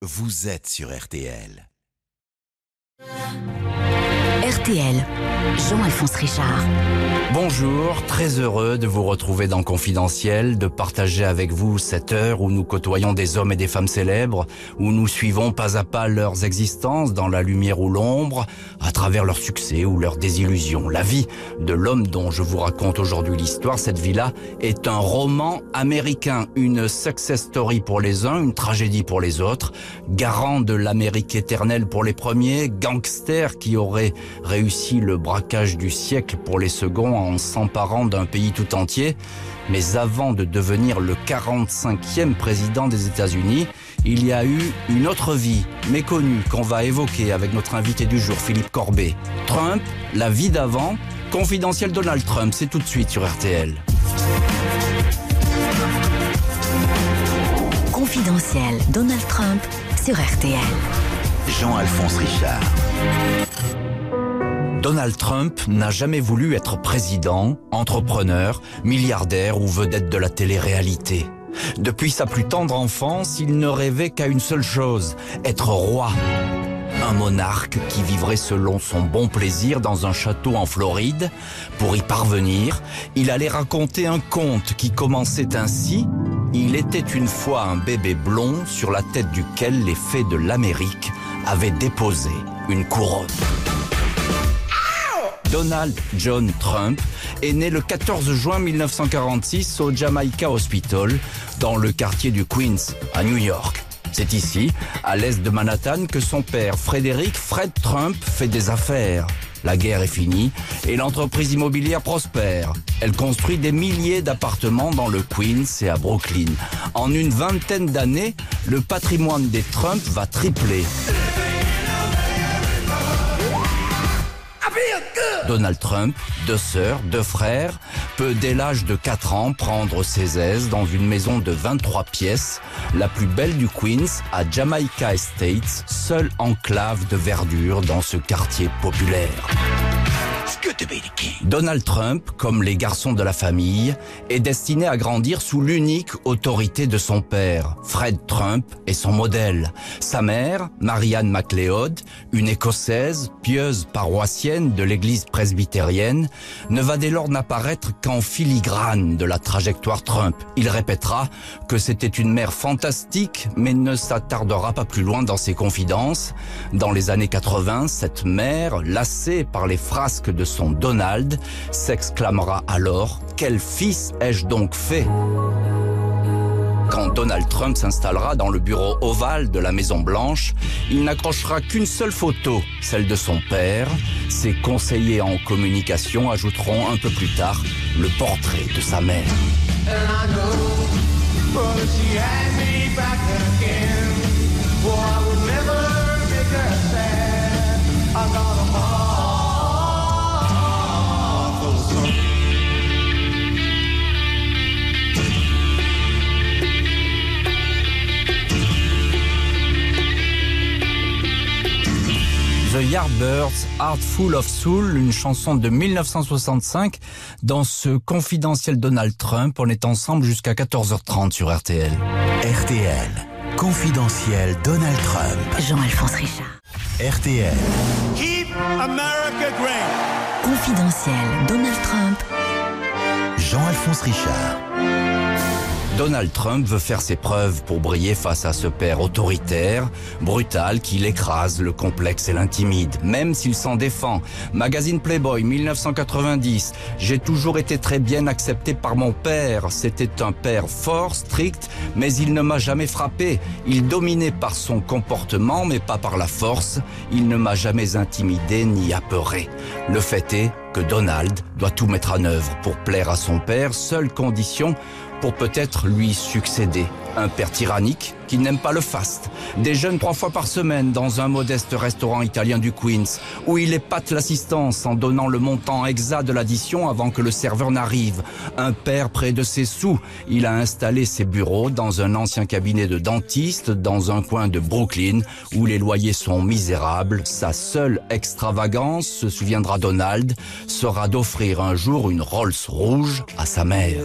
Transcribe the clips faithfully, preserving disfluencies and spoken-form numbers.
vous êtes sur R T L. R T L, Jean-Alphonse Richard. Bonjour, très heureux de vous retrouver dans Confidentiel, de partager avec vous cette heure où nous côtoyons des hommes et des femmes célèbres, où nous suivons pas à pas leurs existences dans la lumière ou l'ombre, à travers leurs succès ou leurs désillusions. La vie de l'homme dont je vous raconte aujourd'hui l'histoire, cette vie-là, est un roman américain, une success story pour les uns, une tragédie pour les autres, garant de l'Amérique éternelle pour les premiers, gangster qui aurait réussi le braquage du siècle pour les seconds en s'emparant d'un pays tout entier. Mais avant de devenir le quarante-cinquième président des États-Unis, il y a eu une autre vie méconnue qu'on va évoquer avec notre invité du jour, Philippe Corbet. Trump, la vie d'avant, Confidentiel Donald Trump, c'est tout de suite sur R T L. Confidentiel Donald Trump sur R T L. Jean-Alphonse Richard. Donald Trump n'a jamais voulu être président, entrepreneur, milliardaire ou vedette de la télé-réalité. Depuis sa plus tendre enfance, il ne rêvait qu'à une seule chose, être roi. Un monarque qui vivrait selon son bon plaisir dans un château en Floride. Pour y parvenir, il allait raconter un conte qui commençait ainsi. Il était une fois un bébé blond sur la tête duquel les fées de l'Amérique avaient déposé une couronne. Donald John Trump est né le quatorze juin mille neuf cent quarante-six au Jamaica Hospital, dans le quartier du Queens, à New York. C'est ici, à l'est de Manhattan, que son père, Frédéric Fred Trump, fait des affaires. La guerre est finie et l'entreprise immobilière prospère. Elle construit des milliers d'appartements dans le Queens et à Brooklyn. En une vingtaine d'années, le patrimoine des Trump va tripler. Donald Trump, deux sœurs, deux frères, peut dès l'âge de quatre ans prendre ses aises dans une maison de vingt-trois pièces, la plus belle du Queens, à Jamaica Estates, seule enclave de verdure dans ce quartier populaire. Donald Trump, comme les garçons de la famille, est destiné à grandir sous l'unique autorité de son père. Fred Trump est son modèle. Sa mère, Marianne MacLeod, une Écossaise, pieuse paroissienne de l'église presbytérienne, ne va dès lors n'apparaître qu'en filigrane de la trajectoire Trump. Il répétera que c'était une mère fantastique, mais ne s'attardera pas plus loin dans ses confidences. Dans les années quatre-vingts, cette mère, lassée par les frasques de son Donald, s'exclamera alors « Quel fils ai-je donc fait ?» Quand Donald Trump s'installera dans le bureau ovale de la Maison Blanche, il n'accrochera qu'une seule photo, celle de son père. Ses conseillers en communication ajouteront un peu plus tard le portrait de sa mère. The Yardbirds, Heart Full of Soul, une chanson de mille neuf cent soixante-cinq. Dans ce Confidentiel Donald Trump, on est ensemble jusqu'à quatorze heures trente sur R T L. R T L, Confidentiel Donald Trump. Jean-Alphonse Richard. R T L. Keep America great. Confidentiel Donald Trump. Jean-Alphonse Richard. Donald Trump veut faire ses preuves pour briller face à ce père autoritaire, brutal, qui l'écrase, le complexe et l'intimide, même s'il s'en défend. Magazine Playboy, mille neuf cent quatre-vingt-dix. J'ai toujours été très bien accepté par mon père. C'était un père fort, strict, mais il ne m'a jamais frappé. Il dominait par son comportement, mais pas par la force. Il ne m'a jamais intimidé ni apeuré. Le fait est que Donald doit tout mettre en œuvre pour plaire à son père, seule condition pour peut-être lui succéder. Un père tyrannique qui n'aime pas le faste. Déjeune trois fois par semaine dans un modeste restaurant italien du Queens, où il épate l'assistance en donnant le montant exact de l'addition avant que le serveur n'arrive. Un père près de ses sous. Il a installé ses bureaux dans un ancien cabinet de dentiste dans un coin de Brooklyn, où les loyers sont misérables. Sa seule extravagance, se souviendra Donald, sera d'offrir un jour une Rolls rouge à sa mère.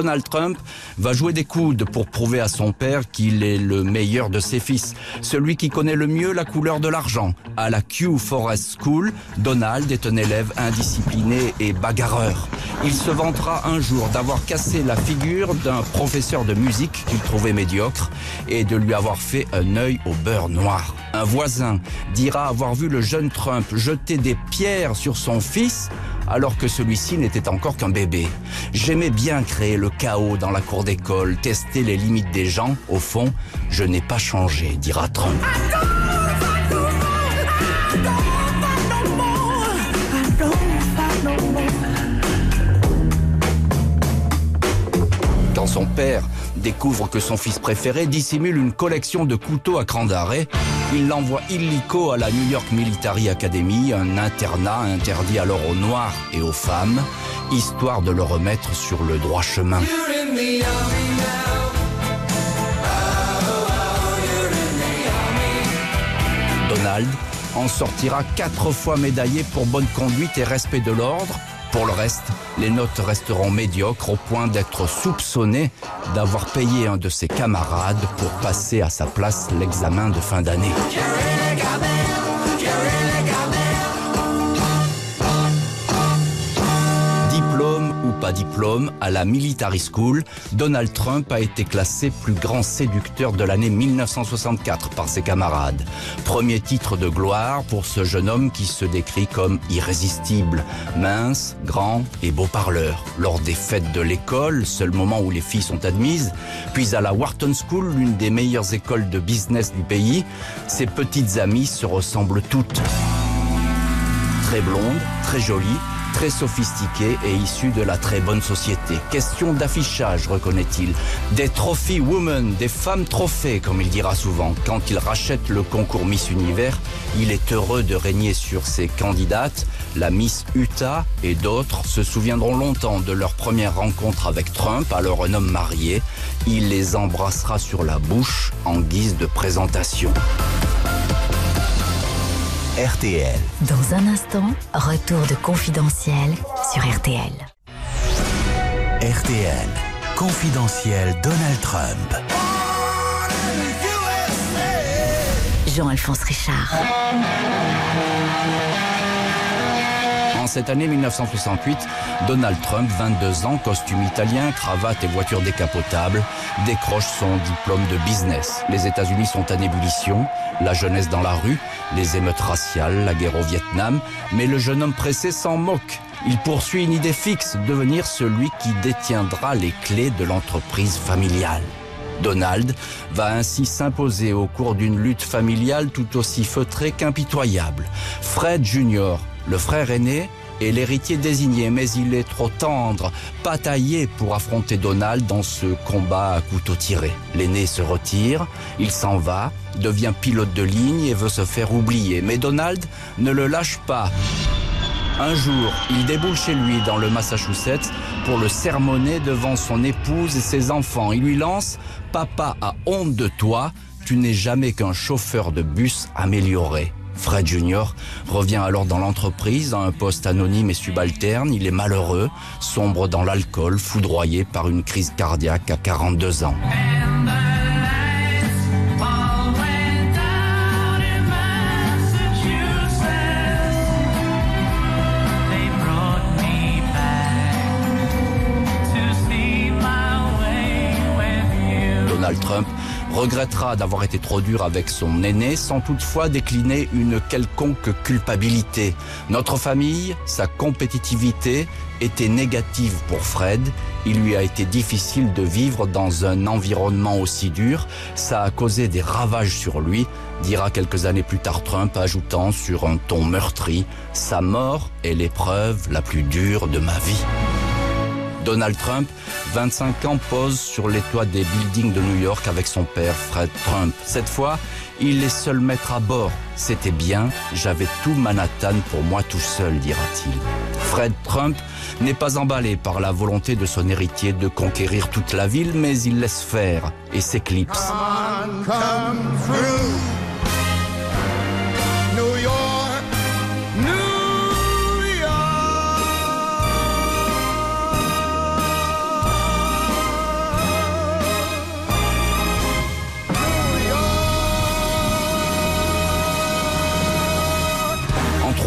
Donald Trump va jouer des coudes pour prouver à son père qu'il est le meilleur de ses fils, celui qui connaît le mieux la couleur de l'argent. À la Kew Forest School, Donald est un élève indiscipliné et bagarreur. Il se vantera un jour d'avoir cassé la figure d'un professeur de musique qu'il trouvait médiocre et de lui avoir fait un œil au beurre noir. Un voisin dira avoir vu le jeune Trump jeter des pierres sur son fils alors que celui-ci n'était encore qu'un bébé. J'aimais bien créer le chaos dans la cour d'école, tester les limites des gens. Au fond, je n'ai pas changé, dira Trump. Quand son père découvre que son fils préféré dissimule une collection de couteaux à cran d'arrêt, il l'envoie illico à la New York Military Academy, un internat interdit alors aux Noirs et aux femmes, histoire de le remettre sur le droit chemin. Donald en sortira quatre fois médaillé pour bonne conduite et respect de l'ordre. Pour le reste, les notes resteront médiocres au point d'être soupçonné d'avoir payé un de ses camarades pour passer à sa place l'examen de fin d'année. Diplôme ou pas diplôme, à la Military School, Donald Trump a été classé plus grand séducteur de l'année mille neuf cent soixante-quatre par ses camarades. Premier titre de gloire pour ce jeune homme qui se décrit comme irrésistible, mince, grand et beau parleur. Lors des fêtes de l'école, seul moment où les filles sont admises, puis à la Wharton School, l'une des meilleures écoles de business du pays, ses petites amies se ressemblent toutes. Très blondes, très jolies, très sophistiqué et issu de la très bonne société. Question d'affichage, reconnaît-il. Des trophy women, des femmes trophées, comme il dira souvent. Quand il rachète le concours Miss Univers, il est heureux de régner sur ses candidates. La Miss Utah et d'autres se souviendront longtemps de leur première rencontre avec Trump, alors un homme marié. Il les embrassera sur la bouche en guise de présentation. R T L. Dans un instant, retour de Confidentiel sur R T L. R T L. Confidentiel Donald Trump. Jean-Alphonse Richard. En cette année mille neuf cent soixante-huit, Donald Trump, vingt-deux ans, costume italien, cravate et voiture décapotable, décroche son diplôme de business. Les États-Unis sont en ébullition, la jeunesse dans la rue, les émeutes raciales, la guerre au Vietnam, mais le jeune homme pressé s'en moque. Il poursuit une idée fixe, devenir celui qui détiendra les clés de l'entreprise familiale. Donald va ainsi s'imposer au cours d'une lutte familiale tout aussi feutrée qu'impitoyable. Fred Junior, le frère aîné, est l'héritier désigné, mais il est trop tendre, pas taillé pour affronter Donald dans ce combat à couteau tiré. L'aîné se retire, il s'en va, devient pilote de ligne et veut se faire oublier. Mais Donald ne le lâche pas. Un jour, il déboule chez lui dans le Massachusetts pour le sermonner devant son épouse et ses enfants. Il lui lance « Papa a honte de toi, tu n'es jamais qu'un chauffeur de bus amélioré ». Fred Junior revient alors dans l'entreprise à un poste anonyme et subalterne. Il est malheureux, sombre dans l'alcool, foudroyé par une crise cardiaque à quarante-deux ans. Donald Trump regrettera d'avoir été trop dur avec son aîné sans toutefois décliner une quelconque culpabilité. Notre famille, sa compétitivité était négative pour Fred. Il lui a été difficile de vivre dans un environnement aussi dur. Ça a causé des ravages sur lui, dira quelques années plus tard Trump, ajoutant sur un ton meurtri « Sa mort est l'épreuve la plus dure de ma vie ». Donald Trump, vingt-cinq ans, pose sur les toits des buildings de New York avec son père, Fred Trump. Cette fois, il est seul maître à bord. C'était bien, j'avais tout Manhattan pour moi tout seul, dira-t-il. Fred Trump n'est pas emballé par la volonté de son héritier de conquérir toute la ville, mais il laisse faire et s'éclipse. Come on, come through. New York, New York.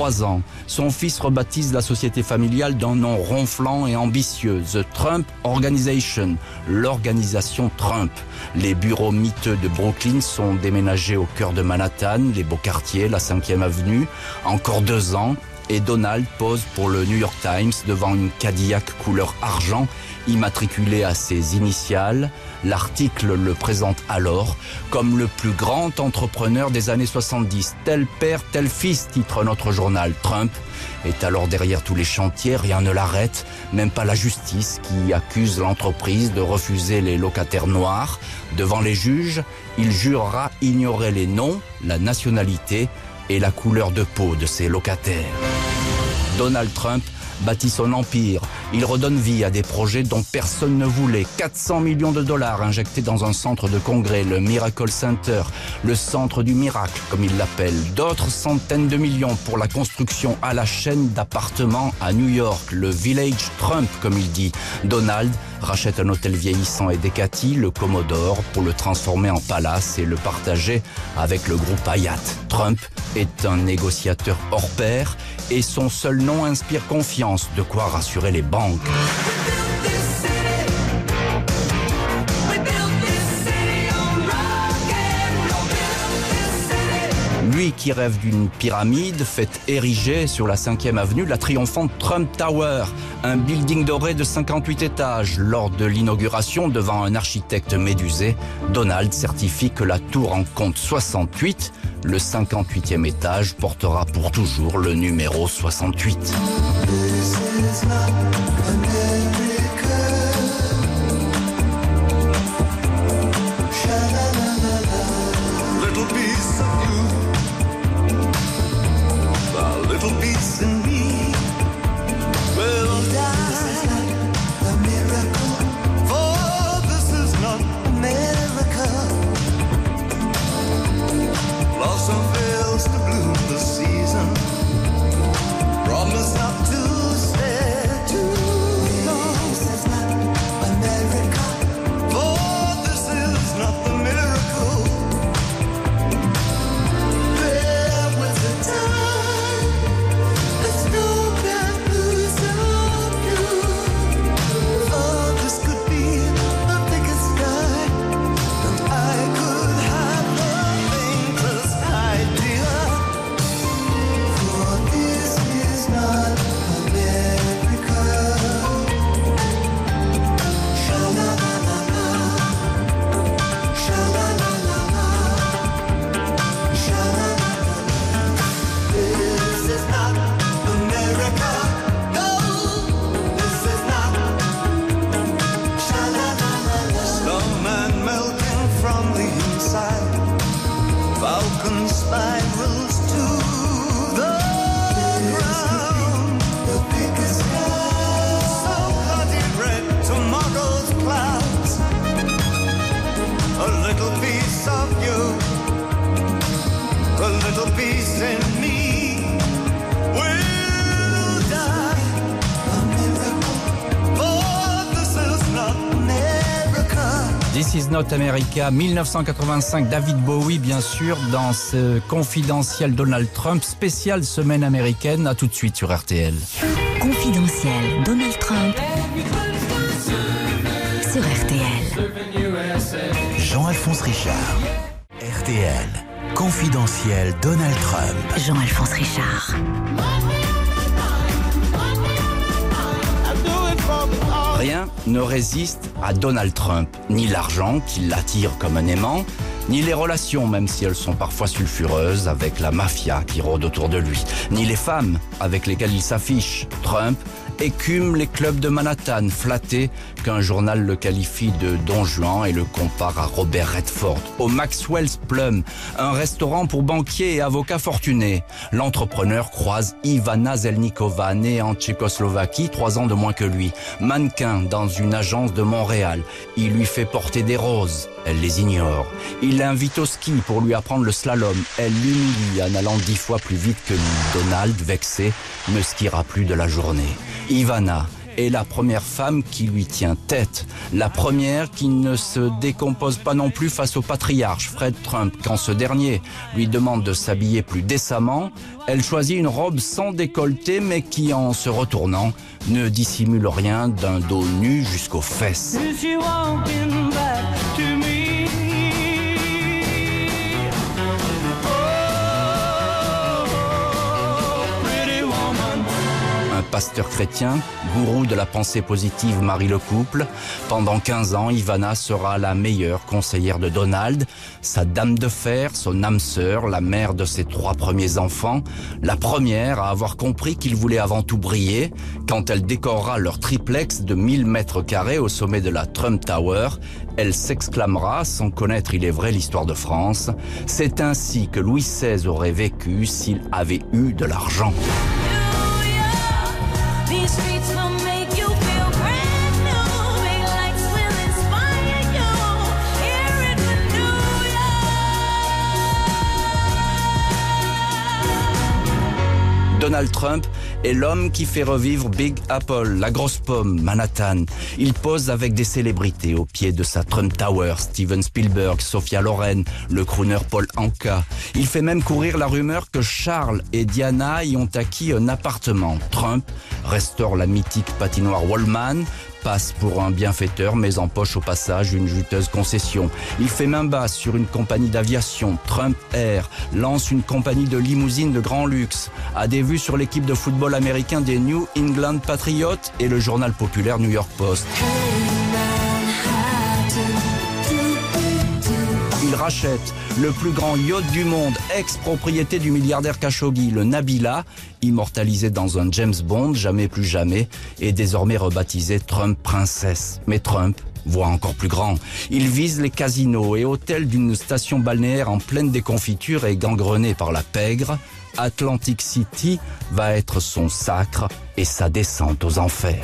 trois ans, son fils rebaptise la société familiale d'un nom ronflant et ambitieux, The Trump Organization, l'organisation Trump. Les bureaux miteux de Brooklyn sont déménagés au cœur de Manhattan, les beaux quartiers, la cinquième avenue. Encore deux ans, et Donald pose pour le New York Times devant une Cadillac couleur argent immatriculée à ses initiales. L'article le présente alors comme le plus grand entrepreneur des années soixante-dix. Tel père, tel fils, titre notre journal. Trump est alors derrière tous les chantiers, rien ne l'arrête, même pas la justice qui accuse l'entreprise de refuser les locataires noirs. Devant les juges, il jurera ignorer les noms, la nationalité et la couleur de peau de ses locataires. Donald Trump bâtit son empire. Il redonne vie à des projets dont personne ne voulait. quatre cents millions de dollars injectés dans un centre de congrès, le Miracle Center, le centre du miracle, comme il l'appelle. D'autres centaines de millions pour la construction à la chaîne d'appartements à New York, le Village Trump, comme il dit. Donald rachète un hôtel vieillissant et décati, le Commodore, pour le transformer en palace et le partager avec le groupe Hyatt. Trump est un négociateur hors pair et son seul nom inspire confiance, de quoi rassurer les banques. Lui qui rêve d'une pyramide fait ériger sur la cinquième avenue la triomphante Trump Tower, un building doré de cinquante-huit étages. Lors de l'inauguration, devant un architecte médusé, Donald certifie que la tour en compte soixante-huit. Le cinquante-huitième étage portera pour toujours le numéro soixante-huit. This is not America, mille neuf cent quatre-vingt-cinq, David Bowie bien sûr, dans ce confidentiel Donald Trump, spécial semaine américaine. À tout de suite sur R T L. Confidentiel Donald Trump sur R T L. Jean-Alphonse Richard. R T L. Confidentiel Donald Trump. Jean-Alphonse Richard. Rien ne résiste à Donald Trump, ni l'argent qui l'attire comme un aimant, ni les relations, même si elles sont parfois sulfureuses, avec la mafia qui rôde autour de lui, ni les femmes avec lesquelles il s'affiche. Trump écume les clubs de Manhattan, flatté qu'un journal le qualifie de Don Juan et le compare à Robert Redford. Au Maxwell's Plum, un restaurant pour banquiers et avocats fortunés, l'entrepreneur croise Ivana Zelníková, née en Tchécoslovaquie, trois ans de moins que lui. Mannequin dans une agence de Montréal, il lui fait porter des roses. Elle les ignore. Il l'invite au ski pour lui apprendre le slalom. Elle l'humilie en allant dix fois plus vite que lui. Donald, vexé, ne skiera plus de la journée. Ivana est la première femme qui lui tient tête. La première qui ne se décompose pas non plus face au patriarche Fred Trump. Quand ce dernier lui demande de s'habiller plus décemment, elle choisit une robe sans décolleté mais qui, en se retournant, ne dissimule rien d'un dos nu jusqu'aux fesses. Pasteur chrétien, gourou de la pensée positive marie le couple. Pendant quinze ans, Ivana sera la meilleure conseillère de Donald, sa dame de fer, son âme sœur, la mère de ses trois premiers enfants, la première à avoir compris qu'il voulait avant tout briller quand elle décorera leur triplex de mille mètres carrés au sommet de la Trump Tower. Elle s'exclamera, sans connaître, il est vrai, l'histoire de France. C'est ainsi que Louis seize aurait vécu s'il avait eu de l'argent. These streets will make you feel brand new. Big lights will inspire you. Here in New York. Donald Trump est l'homme qui fait revivre Big Apple, la grosse pomme, Manhattan. Il pose avec des célébrités au pied de sa Trump Tower, Steven Spielberg, Sophia Loren, le crooner Paul Anka. Il fait même courir la rumeur que Charles et Diana y ont acquis un appartement. Trump restaure la mythique patinoire Wallman, passe pour un bienfaiteur mais empoche au passage une juteuse concession. Il fait main basse sur une compagnie d'aviation, Trump Air, lance une compagnie de limousines de grand luxe, a des vues sur l'équipe de football américain des New England Patriots et le journal populaire New York Post. Il rachète le plus grand yacht du monde, ex-propriété du milliardaire Khashoggi, le Nabila, immortalisé dans un James Bond, jamais plus jamais, et désormais rebaptisé Trump Princess. Mais Trump voit encore plus grand. Il vise les casinos et hôtels d'une station balnéaire en pleine déconfiture et gangrenée par la pègre. Atlantic City va être son sacre et sa descente aux enfers.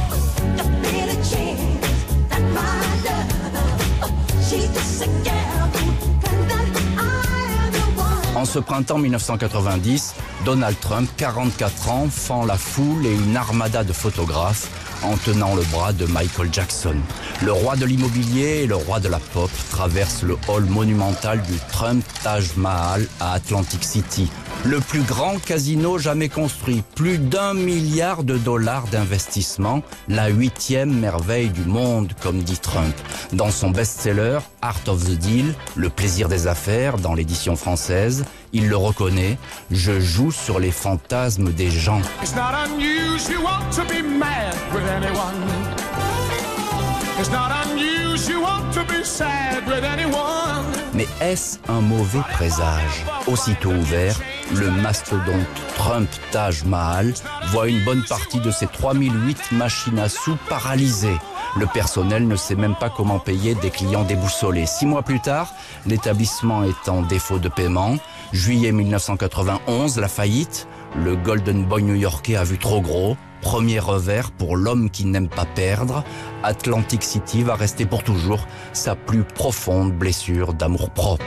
En ce printemps mille neuf cent quatre-vingt-dix, Donald Trump, quarante-quatre ans, fend la foule et une armada de photographes en tenant le bras de Michael Jackson. Le roi de l'immobilier et le roi de la pop traversent le hall monumental du Trump Taj Mahal à Atlantic City. Le plus grand casino jamais construit, plus d'un milliard de dollars d'investissement, la huitième merveille du monde, comme dit Trump. Dans son best-seller Art of the Deal, le plaisir des affaires, dans l'édition française, il le reconnaît, je joue sur les fantasmes des gens. It's not unusual to be mad with anyone. It's not unusual to be sad with anyone. Mais est-ce un mauvais présage? Aussitôt ouvert, le mastodonte Trump Taj Mahal voit une bonne partie de ses trois mille huit machines à sous paralysées. Le personnel ne sait même pas comment payer des clients déboussolés. Six mois plus tard, l'établissement est en défaut de paiement. Juillet mille neuf cent quatre-vingt-onze, la faillite. Le Golden Boy new-yorkais a vu trop gros. Premier revers pour l'homme qui n'aime pas perdre. Atlantic City va rester pour toujours sa plus profonde blessure d'amour-propre.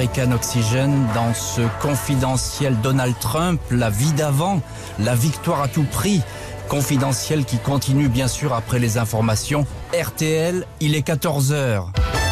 American Oxygen dans ce confidentiel Donald Trump, la vie d'avant, la victoire à tout prix. Confidentiel qui continue bien sûr après les informations. R T L, il est quatorze heures.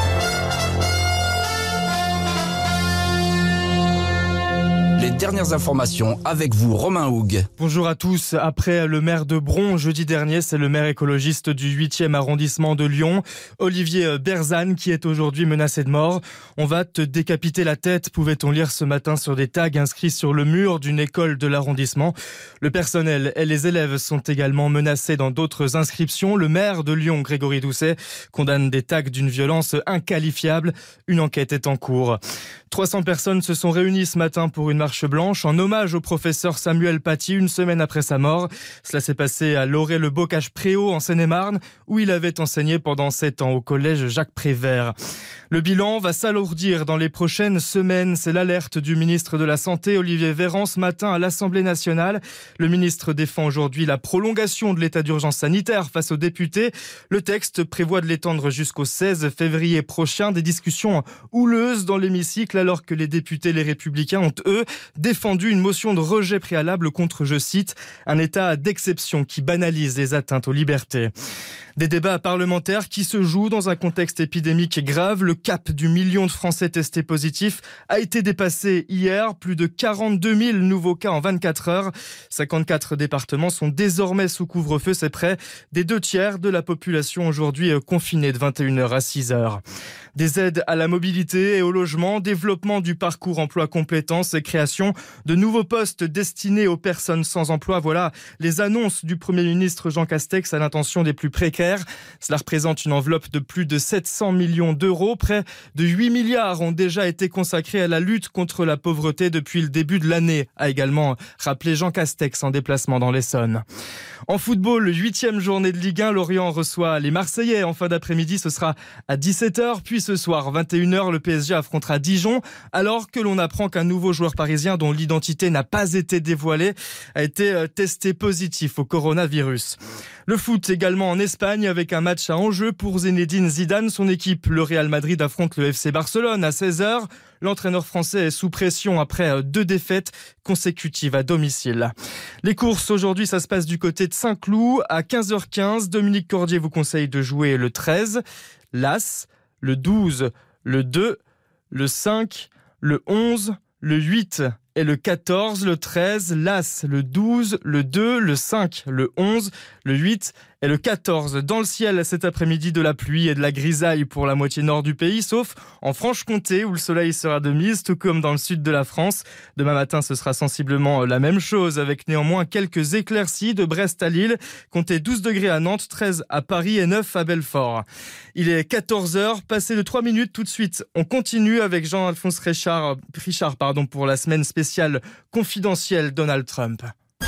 Les dernières informations avec vous, Romain Houg. Bonjour à tous. Après le maire de Bron jeudi dernier, c'est le maire écologiste du huitième arrondissement de Lyon, Olivier Berzane, qui est aujourd'hui menacé de mort. On va te décapiter la tête, pouvait-on lire ce matin sur des tags inscrits sur le mur d'une école de l'arrondissement. Le personnel et les élèves sont également menacés dans d'autres inscriptions. Le maire de Lyon, Grégory Doucet, condamne des tags d'une violence inqualifiable. Une enquête est en cours. trois cents personnes se sont réunies ce matin pour une marche blanche en hommage au professeur Samuel Paty une semaine après sa mort. Cela s'est passé à Loré-le-Bocage-Préau en Seine-et-Marne où il avait enseigné pendant sept ans au collège Jacques Prévert. Le bilan va s'alourdir dans les prochaines semaines. C'est l'alerte du ministre de la Santé, Olivier Véran, ce matin à l'Assemblée nationale. Le ministre défend aujourd'hui la prolongation de l'état d'urgence sanitaire face aux députés. Le texte prévoit de l'étendre jusqu'au seize février prochain. Des discussions houleuses dans l'hémicycle alors que les députés Les Républicains ont, eux, défendu une motion de rejet préalable contre, je cite, un état d'exception qui banalise les atteintes aux libertés. Des débats parlementaires qui se jouent dans un contexte épidémique grave. Le cap du million de Français testés positifs a été dépassé hier. Plus de quarante-deux mille nouveaux cas en vingt-quatre heures. cinquante-quatre départements sont désormais sous couvre-feu. C'est près des deux tiers de la population aujourd'hui confinée de vingt et une heures à six heures. Des aides à la mobilité et au logement, développement du parcours emploi compétences et création de nouveaux postes destinés aux personnes sans emploi. Voilà les annonces du Premier ministre Jean Castex à l'intention des plus précaires. Cela représente une enveloppe de plus de sept cents millions d'euros. Près de huit milliards ont déjà été consacrés à la lutte contre la pauvreté depuis le début de l'année, a également rappelé Jean Castex en déplacement dans l'Essonne. En football, huitième journée de Ligue un, Lorient reçoit les Marseillais. En fin d'après-midi, ce sera à dix-sept heures. Puis ce soir, vingt et une heures, le P S G affrontera Dijon. Alors que l'on apprend qu'un nouveau joueur parisien dont l'identité n'a pas été dévoilée a été testé positif au coronavirus. Le foot également en Espagne avec un match à enjeu pour Zinedine Zidane. Son équipe, le Real Madrid, affronte le F C Barcelone à seize heures. L'entraîneur français est sous pression après deux défaites consécutives à domicile. Les courses aujourd'hui, ça se passe du côté de Saint-Cloud à quinze heures quinze. Dominique Cordier vous conseille de jouer le treize, l'As, le douze, le deux, le cinq, le onze, le huit et le quatorze, le treize, l'As, le douze, le deux, le cinq, le onze, le huit et le quatorze. Dans le ciel cet après-midi, de la pluie et de la grisaille pour la moitié nord du pays, sauf en Franche-Comté où le soleil sera de mise, tout comme dans le sud de la France. Demain matin, ce sera sensiblement la même chose avec néanmoins quelques éclaircies de Brest à Lille. Comptez douze degrés à Nantes, treize à Paris et neuf à Belfort. Il est quatorze heures, passé de trois minutes tout de suite. On continue avec Jean-Alphonse Richard, Richard pardon, pour la semaine spéciale confidentielle Donald Trump.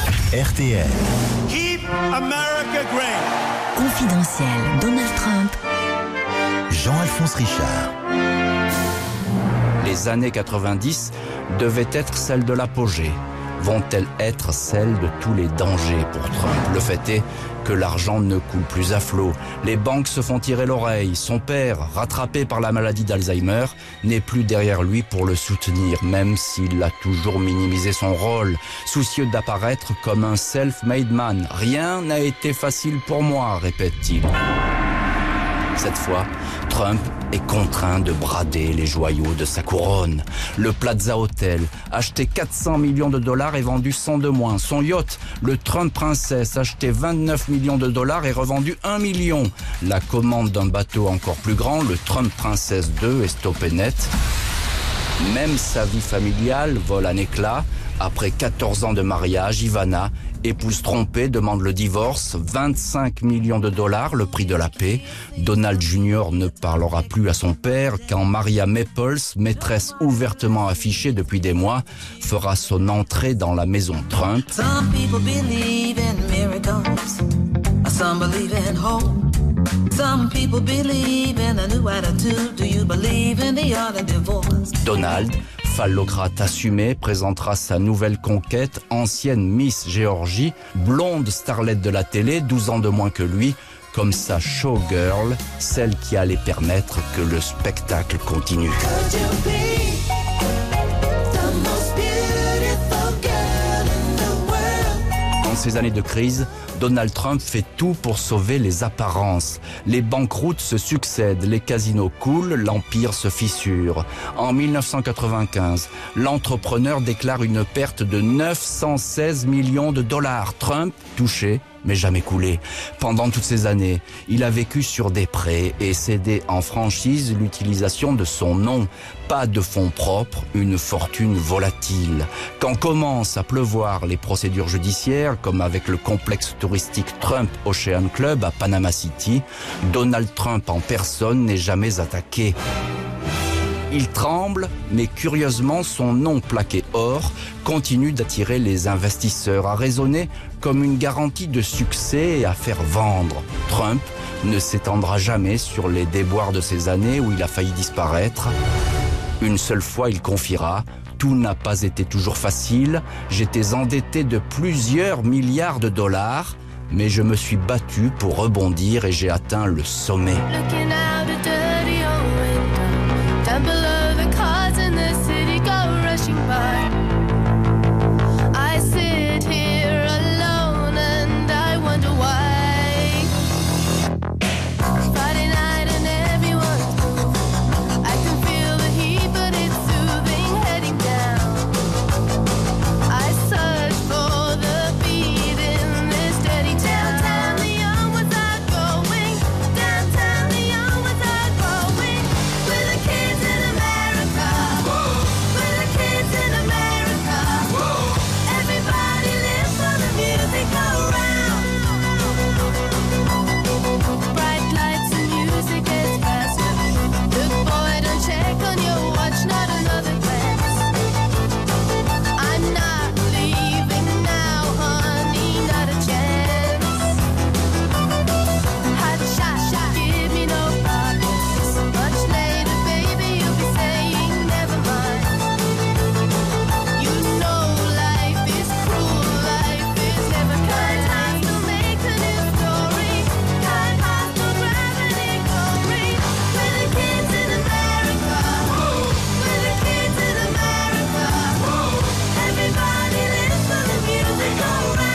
R T L. Keep America great. Confidentiel Donald Trump. Jean-Alphonse Richard. Les années quatre-vingt-dix devaient être celles de l'apogée. Vont-elles être celles de tous les dangers pour Trump? Le fait est que l'argent ne coule plus à flot. Les banques se font tirer l'oreille. Son père, rattrapé par la maladie d'Alzheimer, n'est plus derrière lui pour le soutenir, même s'il a toujours minimisé son rôle, soucieux d'apparaître comme un self-made man. « Rien n'a été facile pour moi », répète-t-il. Cette fois, Trump est contraint de brader les joyaux de sa couronne. Le Plaza Hotel, acheté quatre cents millions de dollars et vendu cent de moins. Son yacht, le Trump Princess, acheté vingt-neuf millions de dollars et revendu un million. La commande d'un bateau encore plus grand, le Trump Princess deux, est stoppée net. Même sa vie familiale vole en éclats. Après quatorze ans de mariage, Ivana, épouse trompée, demande le divorce. vingt-cinq millions de dollars, le prix de la paix. Donald junior ne parlera plus à son père quand Maria Maples, maîtresse ouvertement affichée depuis des mois, fera son entrée dans la maison Trump. Some people believe in miracles. Some believe in hope. Some people believe in a new attitude. Do you believe in the art of divorce? Donald, phallocrate assumé, présentera sa nouvelle conquête, ancienne Miss Géorgie, blonde starlette de la télé, douze ans de moins que lui, comme sa showgirl, celle qui allait permettre que le spectacle continue. Could you be ces années de crise, Donald Trump fait tout pour sauver les apparences. Les banqueroutes se succèdent, les casinos coulent, l'empire se fissure. En mille neuf cent quatre-vingt-quinze, l'entrepreneur déclare une perte de neuf cent seize millions de dollars. Trump, touché, mais jamais coulé. Pendant toutes ces années, il a vécu sur des prêts et cédé en franchise l'utilisation de son nom. Pas de fonds propres, une fortune volatile. Quand commencent à pleuvoir les procédures judiciaires, comme avec le complexe touristique Trump Ocean Club à Panama City, Donald Trump en personne n'est jamais attaqué. Il tremble, mais curieusement, son nom plaqué or continue d'attirer les investisseurs, à résonner comme une garantie de succès et à faire vendre. Trump ne s'étendra jamais sur les déboires de ces années où il a failli disparaître. Une seule fois, il confiera « Tout n'a pas été toujours facile, j'étais endetté de plusieurs milliards de dollars, mais je me suis battu pour rebondir et j'ai atteint le sommet. » Looking out a dirty old window, down below the cars in the city go rushing by. I sit here alone and I wonder why. Friday night and everyone's moving. I can feel the heat but it's soothing heading down. I search for the beat in this dirty town. Downtown the young ones are going. Downtown the young ones are going. We're the kids in America. We're the kids in America. Everybody live for the music around. Bright lights and music gets faster. Look boy, don't check on your watch, not another glance. I'm not leaving now, honey, not a chance. Hot shot, shot, give me no problems. Much later, baby, you'll be saying never mind. You know life is cruel, life is never kind. Time to make a new story. Kind hearts will grab and glory. We're the kids in America. We're the kids in America. Everybody lives for the music around.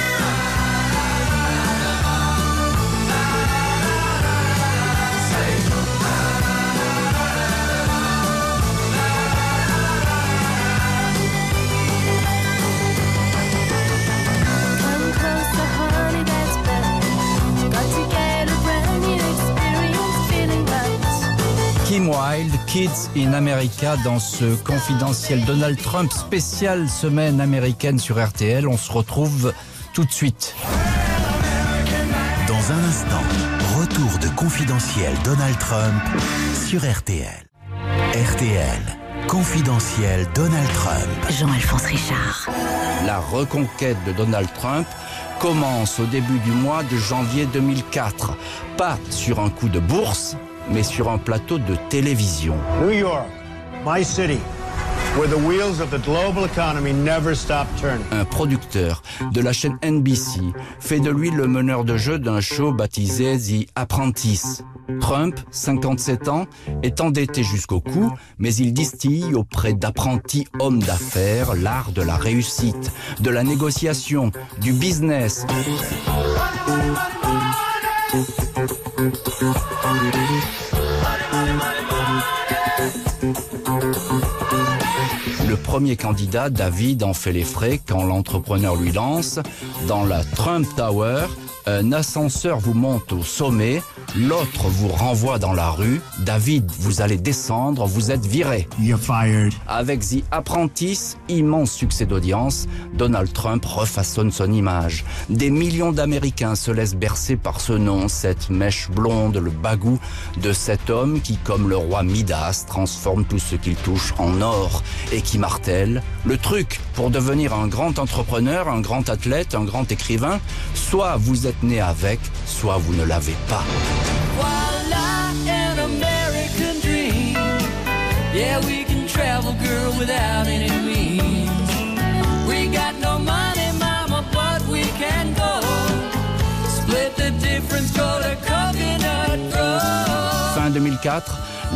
Come closer, honey, that's better. Got to get a brand new experience, feeling right. Kim Wilde, Kids in America, dans ce confidentiel Donald Trump spécial semaine américaine sur R T L. On se retrouve tout de suite. Dans un instant, retour de confidentiel Donald Trump sur R T L. R T L, confidentiel Donald Trump. Jean-Alphonse Richard. La reconquête de Donald Trump commence au début du mois de janvier deux mille quatre. Pas sur un coup de bourse, mais sur un plateau de télévision. New York, my city, where the wheels of the global economy never stop turning. Un producteur de la chaîne N B C fait de lui le meneur de jeu d'un show baptisé The Apprentice. Trump, cinquante-sept ans, est endetté jusqu'au cou, mais il distille auprès d'apprentis hommes d'affaires l'art de la réussite, de la négociation, du business. Le premier candidat, David, en fait les frais quand l'entrepreneur lui lance dans la Trump Tower. Un ascenseur vous monte au sommet, l'autre vous renvoie dans la rue. David, vous allez descendre, vous êtes viré. You're fired. Avec The Apprentice, immense succès d'audience, Donald Trump refaçonne son image. Des millions d'Américains se laissent bercer par ce nom, cette mèche blonde, le bagou de cet homme qui, comme le roi Midas, transforme tout ce qu'il touche en or et qui martèle le truc pour devenir un grand entrepreneur, un grand athlète, un grand écrivain. Soit vous êtes né avec, soit vous ne l'avez pas. Voila, an American dream. Yeah, we can travel, girl, without any means. We got no money, mama, but we can go. Split the difference, go to Coconut Grove. Fin deux mille quatre,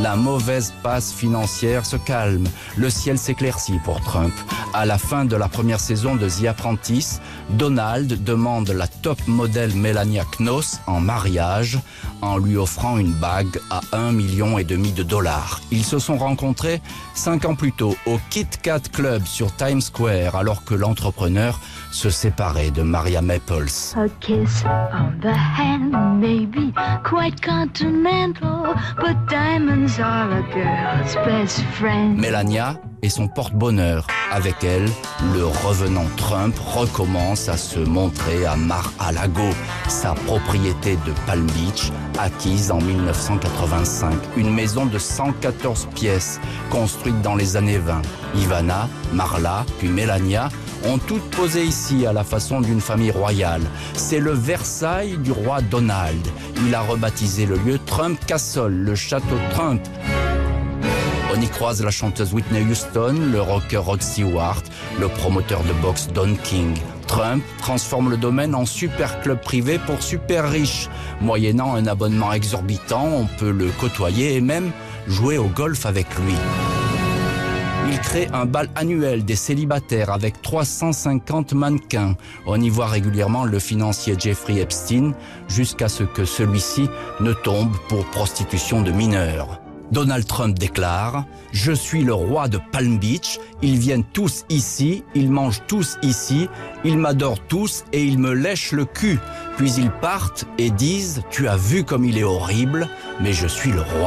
La mauvaise passe financière se calme. Le ciel s'éclaircit pour Trump. À la fin de la première saison de The Apprentice, Donald demande la top modèle Melania Knauss en mariage en lui offrant une bague à un million et demi de dollars. Ils se sont rencontrés cinq ans plus tôt au Kit Kat Club sur Times Square alors que l'entrepreneur se séparait de Maria Maples. A kiss on the hand may be quite continental, but diamonds are a girl's best friend. Melania est son porte-bonheur. Avec elle, le revenant Trump recommence à se montrer à Mar-a-Lago, sa propriété de Palm Beach, acquise en mille neuf cent quatre-vingt-cinq. Une maison de cent quatorze pièces, construite dans les années vingt. Ivana, Marla, puis Melania ont toutes posé ici à la façon d'une famille royale. C'est le Versailles du roi Donald. Il a rebaptisé le lieu Trump Castle, le château Trump. On y croise la chanteuse Whitney Houston, le rocker Rod Stewart, le promoteur de boxe Don King. Trump transforme le domaine en super club privé pour super riches. Moyennant un abonnement exorbitant, on peut le côtoyer et même jouer au golf avec lui. Il crée un bal annuel des célibataires avec trois cent cinquante mannequins. On y voit régulièrement le financier Jeffrey Epstein jusqu'à ce que celui-ci ne tombe pour prostitution de mineurs. Donald Trump déclare « Je suis le roi de Palm Beach, ils viennent tous ici, ils mangent tous ici, ils m'adorent tous et ils me lèchent le cul. Puis ils partent et disent « Tu as vu comme il est horrible, mais je suis le roi. »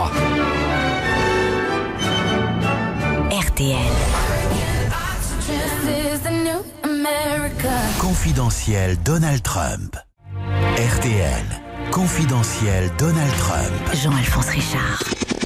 R T L. Confidentiel Donald Trump. R T L. Confidentiel Donald Trump. Jean-Alphonse Richard.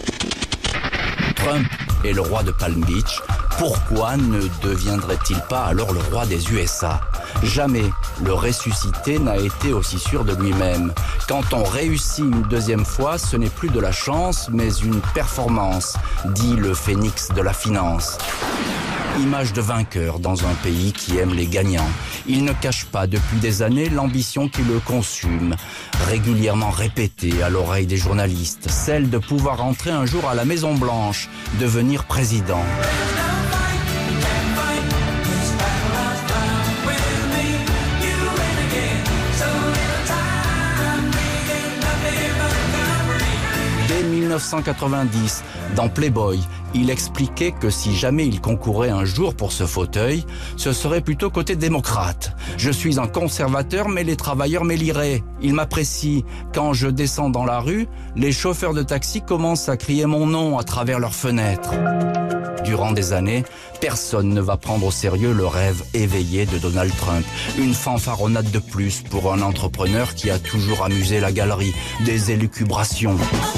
Trump est le roi de Palm Beach. Pourquoi ne deviendrait-il pas alors le roi des U S A ? Jamais le ressuscité n'a été aussi sûr de lui-même. Quand on réussit une deuxième fois, ce n'est plus de la chance, mais une performance, dit le phénix de la finance. Image de vainqueur dans un pays qui aime les gagnants. Il ne cache pas depuis des années l'ambition qui le consume, régulièrement répétée à l'oreille des journalistes, celle de pouvoir entrer un jour à la Maison Blanche, devenir président. mille neuf cent quatre-vingt-dix, dans Playboy, il expliquait que si jamais il concourait un jour pour ce fauteuil, ce serait plutôt côté démocrate. Je suis un conservateur, mais les travailleurs m'éliraient. Ils m'apprécient. Quand je descends dans la rue, les chauffeurs de taxi commencent à crier mon nom à travers leurs fenêtres. Durant des années, personne ne va prendre au sérieux le rêve éveillé de Donald Trump. Une fanfaronnade de plus pour un entrepreneur qui a toujours amusé la galerie. Des élucubrations.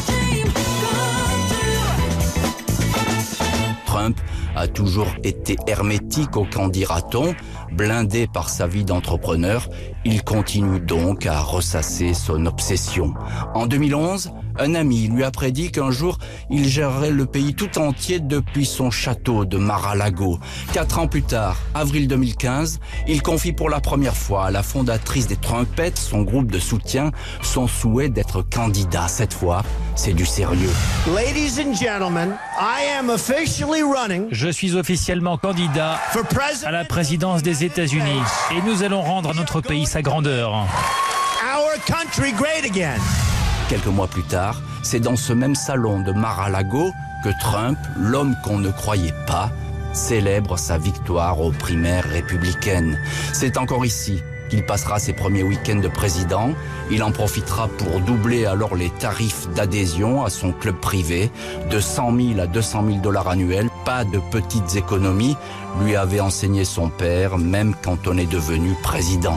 Trump a toujours été hermétique au qu'en dira-t-on. Blindé par sa vie d'entrepreneur, il continue donc à ressasser son obsession. En deux mille onze, un ami lui a prédit qu'un jour, il gérerait le pays tout entier depuis son château de Mar-a-Lago. Quatre ans plus tard, avril deux mille quinze, il confie pour la première fois à la fondatrice des Trumpettes, son groupe de soutien, son souhait d'être candidat. Cette fois, c'est du sérieux. Ladies and gentlemen, I am officially running. Je suis officiellement candidat à la présidence des États-Unis et nous allons rendre à notre pays sa grandeur. Our country great again. Quelques mois plus tard, c'est dans ce même salon de Mar-a-Lago que Trump, l'homme qu'on ne croyait pas, célèbre sa victoire aux primaires républicaines. C'est encore ici qu'il passera ses premiers week-ends de président. Il en profitera pour doubler alors les tarifs d'adhésion à son club privé de cent mille à deux cent mille dollars annuels. Pas de petites économies, lui avait enseigné son père, même quand on est devenu président.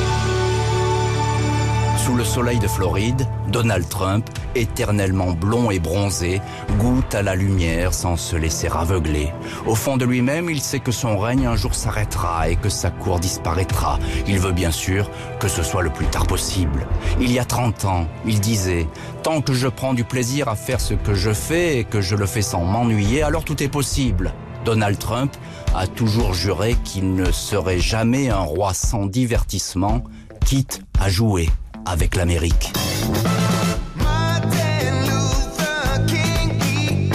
Sous le soleil de Floride, Donald Trump, éternellement blond et bronzé, goûte à la lumière sans se laisser aveugler. Au fond de lui-même, il sait que son règne un jour s'arrêtera et que sa cour disparaîtra. Il veut bien sûr que ce soit le plus tard possible. Il y a trente ans, il disait « Tant que je prends du plaisir à faire ce que je fais et que je le fais sans m'ennuyer, alors tout est possible. » Donald Trump a toujours juré qu'il ne serait jamais un roi sans divertissement, quitte à jouer avec l'Amérique.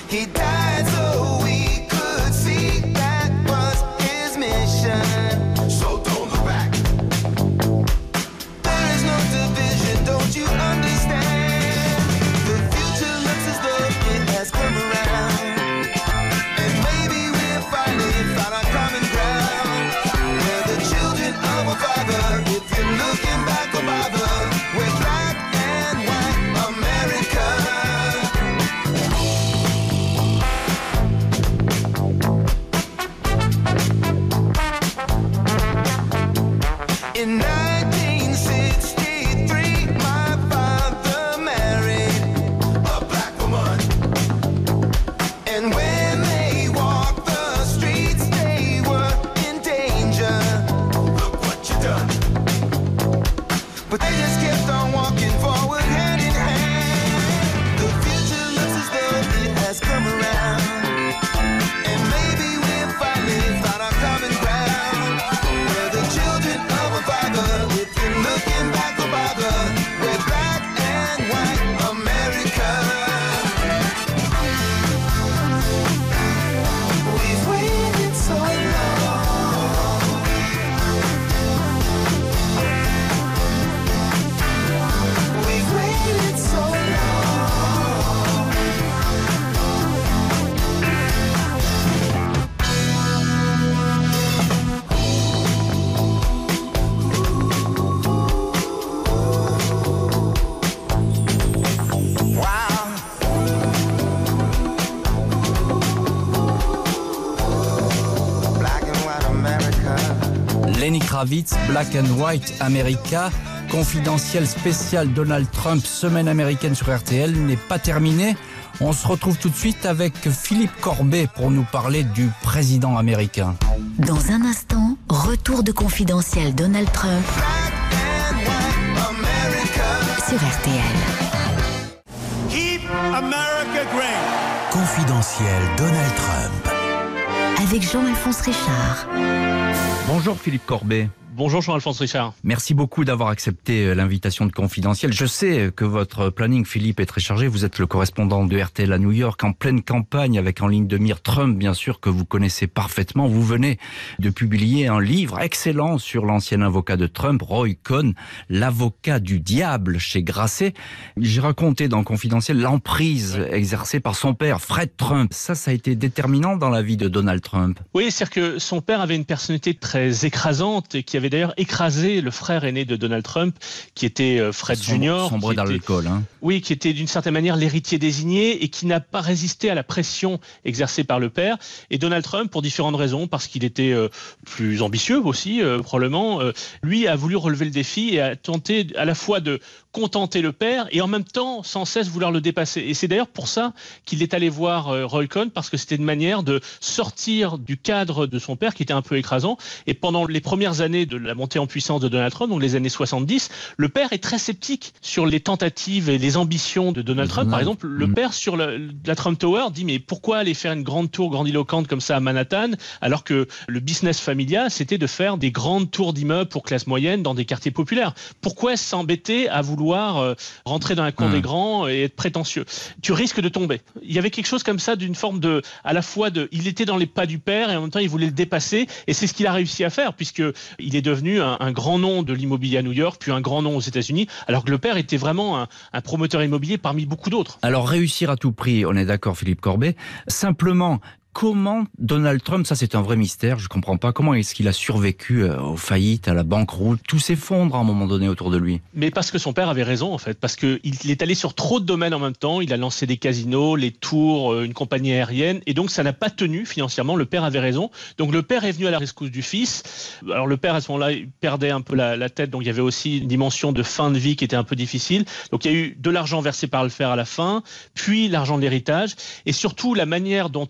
He died so we could see that was his mission. So don't look back. There is no division, don't you understand? The future looks as though it has come around. And maybe we've finally found our common ground. We're the children of a father. If you're looking back, oh bother. We're black and white America. In nineteen sixty-three, my father married a black woman. And when they walked the streets, they were in danger. Look what you done. But they just kept on walking forward, hand in hand. The future looks as though it has come around. And maybe we've finally found our common ground. We're the children of a father. If you're looking back, oh bother. We're black and white America. We've waited so long. We've waited so long. Wow. Black and white America. Lenny Kravitz, Black and White America, confidentiel spécial Donald Trump, semaine américaine sur R T L, n'est pas terminé. On se retrouve tout de suite avec Philippe Corbet pour nous parler du président américain. Dans un instant, retour de confidentiel Donald Trump sur R T L. Keep America great. Confidentiel Donald Trump. Avec Jean-Alphonse Richard. Bonjour Philippe Corbet. Bonjour Jean-Alphonse Richard. Merci beaucoup d'avoir accepté l'invitation de Confidentiel. Je sais que votre planning, Philippe, est très chargé. Vous êtes le correspondant de R T L à New York, en pleine campagne, avec en ligne de mire Trump, bien sûr, que vous connaissez parfaitement. Vous venez de publier un livre excellent sur l'ancien avocat de Trump, Roy Cohn, l'avocat du diable chez Grasset. J'ai raconté dans Confidentiel l'emprise exercée par son père, Fred Trump. Ça, ça a été déterminant dans la vie de Donald Trump. Oui, c'est-à-dire que son père avait une personnalité très écrasante et qui avait d'ailleurs écrasé le frère aîné de Donald Trump, qui était Fred Sombre, Junior Sombre dans l'alcool. Hein. Oui, qui était d'une certaine manière l'héritier désigné et qui n'a pas résisté à la pression exercée par le père. Et Donald Trump, pour différentes raisons, parce qu'il était euh, plus ambitieux aussi, euh, probablement, euh, lui a voulu relever le défi et a tenté à la fois de contenter le père et en même temps sans cesse vouloir le dépasser. Et c'est d'ailleurs pour ça qu'il est allé voir euh, Roy Cohn, parce que c'était une manière de sortir du cadre de son père qui était un peu écrasant. Et pendant les premières années de la montée en puissance de Donald Trump, donc les années soixante-dix, le père est très sceptique sur les tentatives et les ambitions de Donald Trump. Par exemple, le mmh. père sur la, la Trump Tower dit mais pourquoi aller faire une grande tour grandiloquente comme ça à Manhattan, alors que le business familial c'était de faire des grandes tours d'immeubles pour classe moyenne dans des quartiers populaires. Pourquoi s'embêter à vouloir euh, rentrer dans la cour mmh. des grands et être prétentieux? Tu risques de tomber. Il y avait quelque chose comme ça, d'une forme de, à la fois de, il était dans les pas du père et en même temps il voulait le dépasser, et c'est ce qu'il a réussi à faire, puisque il est devenu un, un grand nom de l'immobilier à New York, puis un grand nom aux États-Unis, alors que le père était vraiment un, un promoteur immobilier parmi beaucoup d'autres. Alors réussir à tout prix, on est d'accord Philippe Corbet, simplement comment Donald Trump, ça c'est un vrai mystère, je comprends pas, comment est-ce qu'il a survécu aux faillites, à la banqueroute, tout s'effondre à un moment donné autour de lui? Mais parce que son père avait raison en fait, parce qu'il est allé sur trop de domaines en même temps, il a lancé des casinos, les tours, une compagnie aérienne, et donc ça n'a pas tenu financièrement, le père avait raison, donc le père est venu à la rescousse du fils. Alors le père à ce moment-là, il perdait un peu la, la tête, donc il y avait aussi une dimension de fin de vie qui était un peu difficile, donc il y a eu de l'argent versé par le père à la fin, puis l'argent de l'héritage, et surtout la manière dont Trump se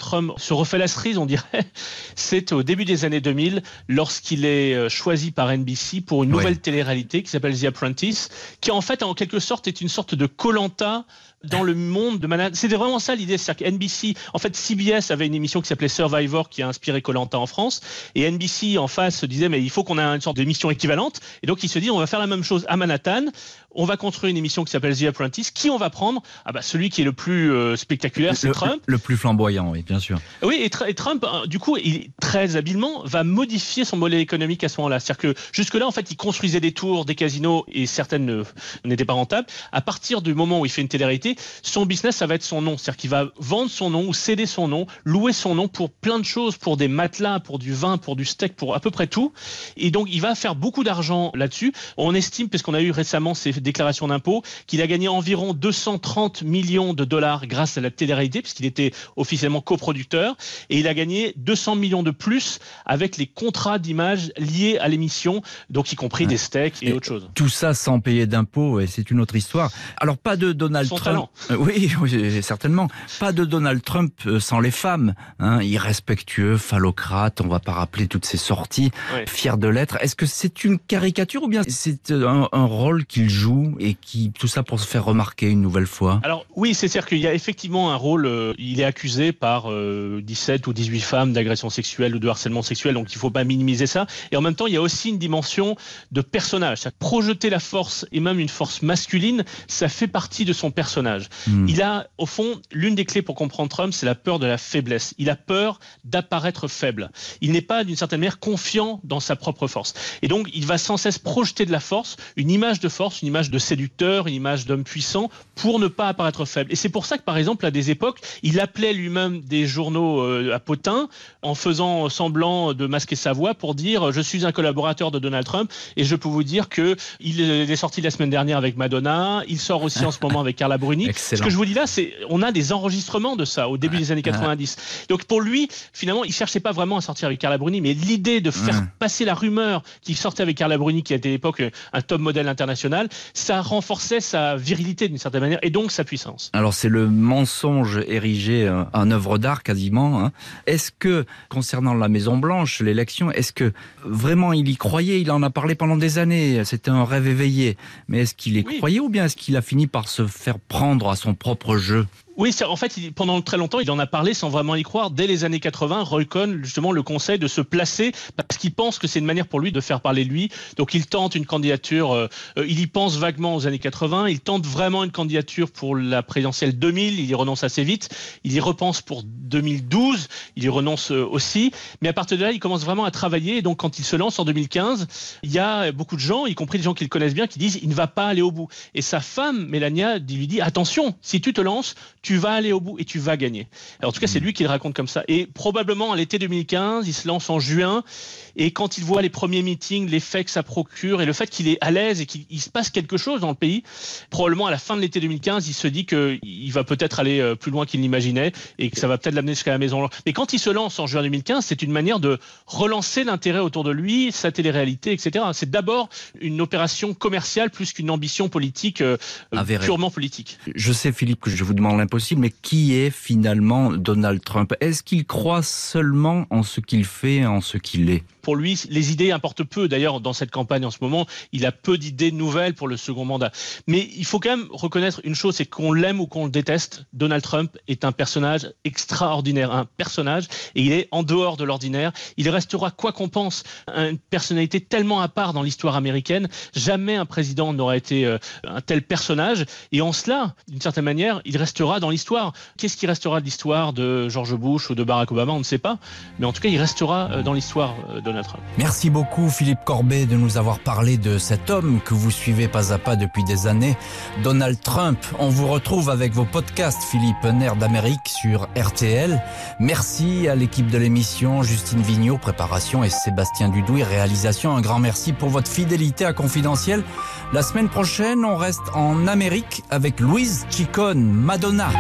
se refait la cerise, on dirait. C'est au début des années deux mille, lorsqu'il est choisi par N B C pour une nouvelle ouais. télé-réalité qui s'appelle The Apprentice, qui en fait, en quelque sorte, est une sorte de Koh-Lanta dans le monde de Manhattan. C'était vraiment ça l'idée, c'est-à-dire que N B C, en fait C B S avait une émission qui s'appelait Survivor qui a inspiré Koh-Lanta en France, et N B C en face se disait mais il faut qu'on ait une sorte d'émission équivalente, et donc il se dit on va faire la même chose à Manhattan, on va construire une émission qui s'appelle The Apprentice. Qui on va prendre? Ah bah celui qui est le plus euh, spectaculaire, c'est le, Trump. Le plus flamboyant, oui, bien sûr. Oui, et, et Trump, du coup, il, très habilement, va modifier son modèle économique à ce moment-là. C'est-à-dire que jusque-là, en fait, il construisait des tours, des casinos, et certaines ne, n'étaient pas rentables. À partir du moment où il fait une télé-réalité, son business, ça va être son nom. C'est-à-dire qu'il va vendre son nom ou céder son nom, louer son nom pour plein de choses, pour des matelas, pour du vin, pour du steak, pour à peu près tout. Et donc, il va faire beaucoup d'argent là-dessus. On estime, puisqu'on a eu récemment ces déclarations d'impôts, qu'il a gagné environ deux cent trente millions de dollars grâce à la télé-réalité, puisqu'il était officiellement coproducteur, et il a gagné deux cents millions de plus avec les contrats d'image liés à l'émission, donc y compris ouais. des steaks et, et autre chose. Tout ça sans payer d'impôts, et c'est une autre histoire. Alors pas de Donald Son Trump. Talent. Oui, oui, certainement. Pas de Donald Trump sans les femmes, hein, irrespectueux, phallocrate, on va pas rappeler toutes ces sorties, ouais. fier de l'être. Est-ce que c'est une caricature ou bien c'est un, un rôle qu'il joue et qui tout ça pour se faire remarquer une nouvelle fois? Alors oui, c'est-à-dire qu'il y a effectivement un rôle, euh, il est accusé par euh, dix-sept ou dix-huit femmes d'agression sexuelle ou de harcèlement sexuel, donc il faut pas minimiser ça. Et en même temps, il y a aussi une dimension de personnage. C'est-à-dire projeter la force, et même une force masculine, ça fait partie de son personnage. Mmh. Il a, au fond, l'une des clés pour comprendre Trump, c'est la peur de la faiblesse. Il a peur d'apparaître faible. Il n'est pas, d'une certaine manière, confiant dans sa propre force. Et donc, il va sans cesse projeter de la force, une image de force, une image de séducteur, une image d'homme puissant, pour ne pas apparaître faible. Et c'est pour ça que, par exemple, à des époques, il appelait lui-même des journaux euh, à potins, en faisant semblant de masquer sa voix pour dire « Je suis un collaborateur de Donald Trump et je peux vous dire que il est sorti la semaine dernière avec Madonna, il sort aussi en ce moment avec Carla Bruni. » Excellent. Ce que je vous dis là, c'est on a des enregistrements de ça au début ouais. des années quatre-vingt-dix. Ouais. Donc pour lui, finalement, il cherchait pas vraiment à sortir avec Carla Bruni, mais l'idée de faire ouais. passer la rumeur qu'il sortait avec Carla Bruni, qui était à l'époque un top modèle international, ça renforçait sa virilité d'une certaine manière et donc sa puissance. Alors c'est le mensonge érigé en œuvre d'art quasiment. Hein. Est-ce que, concernant la Maison-Blanche, l'élection, est-ce que vraiment il y croyait? Il en a parlé pendant des années, c'était un rêve éveillé. Mais est-ce qu'il y oui. croyait ou bien est-ce qu'il a fini par se faire prendre à son propre jeu? Oui, en fait, il, pendant très longtemps, il en a parlé sans vraiment y croire. Dès les années quatre-vingts, Roy Cohn, justement, le conseille de se placer parce qu'il pense que c'est une manière pour lui de faire parler de lui. Donc, il tente une candidature, euh, il y pense vaguement aux années quatre-vingts, il tente vraiment une candidature pour la présidentielle deux mille, il y renonce assez vite, il y repense pour deux mille douze, il y renonce aussi, mais à partir de là, il commence vraiment à travailler. Et donc, quand il se lance en deux mille quinze, il y a beaucoup de gens, y compris des gens qui le connaissent bien, qui disent « il ne va pas aller au bout ». Et sa femme, Melania, lui dit « attention, si tu te lances, tu vas aller au bout et tu vas gagner ». Alors, en tout cas, c'est lui qui le raconte comme ça. Et probablement, à l'été deux mille quinze, il se lance en juin. Et quand il voit les premiers meetings, l'effet que ça procure et le fait qu'il est à l'aise et qu'il se passe quelque chose dans le pays, probablement à la fin de l'été deux mille quinze, il se dit qu'il va peut-être aller plus loin qu'il l'imaginait et que ça va peut-être l'amener jusqu'à la Maison. Mais quand il se lance en juin deux mille quinze, c'est une manière de relancer l'intérêt autour de lui, sa télé-réalité, et cetera. C'est d'abord une opération commerciale plus qu'une ambition politique, euh, purement politique. Je sais, Philippe, que je vous demande l'impossible, mais qui est finalement Donald Trump? Est-ce qu'il croit seulement en ce qu'il fait, en ce qu'il est? Pour lui, les idées importent peu. D'ailleurs, dans cette campagne en ce moment, il a peu d'idées nouvelles pour le second mandat. Mais il faut quand même reconnaître une chose, c'est qu'on l'aime ou qu'on le déteste, Donald Trump est un personnage extraordinaire, un personnage, et il est en dehors de l'ordinaire. Il restera, quoi qu'on pense, une personnalité tellement à part dans l'histoire américaine. Jamais un président n'aura été euh, un tel personnage. Et en cela, d'une certaine manière, il restera dans l'histoire. Qu'est-ce qui restera de l'histoire de George Bush ou de Barack Obama? On ne sait pas. Mais en tout cas, il restera euh, dans l'histoire euh, de Donald Trump. Merci beaucoup Philippe Corbet de nous avoir parlé de cet homme que vous suivez pas à pas depuis des années, Donald Trump. On vous retrouve avec vos podcasts Philippe, Nerf d'Amérique sur R T L. Merci à l'équipe de l'émission, Justine Vignot, préparation, et Sébastien Dudouis, réalisation. Un grand merci pour votre fidélité à Confidentiel. La semaine prochaine, on reste en Amérique avec Louise Ciccone, Madonna.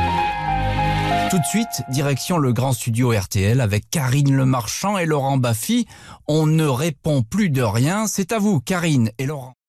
Tout de suite, direction le grand studio R T L avec Karine Le Marchand et Laurent Baffy. On ne répond plus de rien. C'est à vous, Karine et Laurent.